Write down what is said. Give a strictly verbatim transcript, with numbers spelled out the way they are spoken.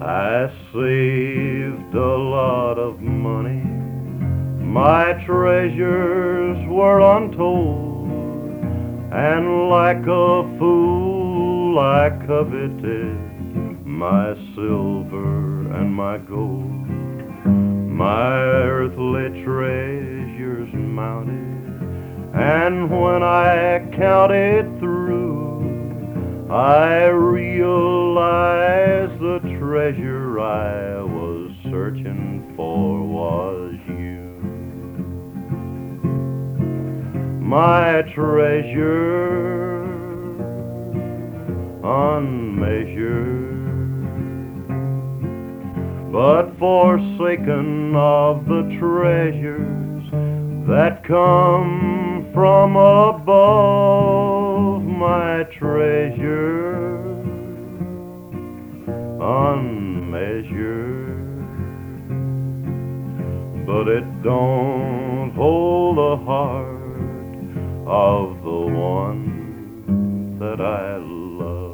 I saved a lot of money, my treasures were untold, and like a fool I coveted my silver and my gold. My earthly treasures mounted, and when I counted through, I realized the treasure I was searching for was you. My treasure unmeasured, but forsaken of the treasures that come from above. My treasure unmeasured, but it don't hold the heart of the one that I love.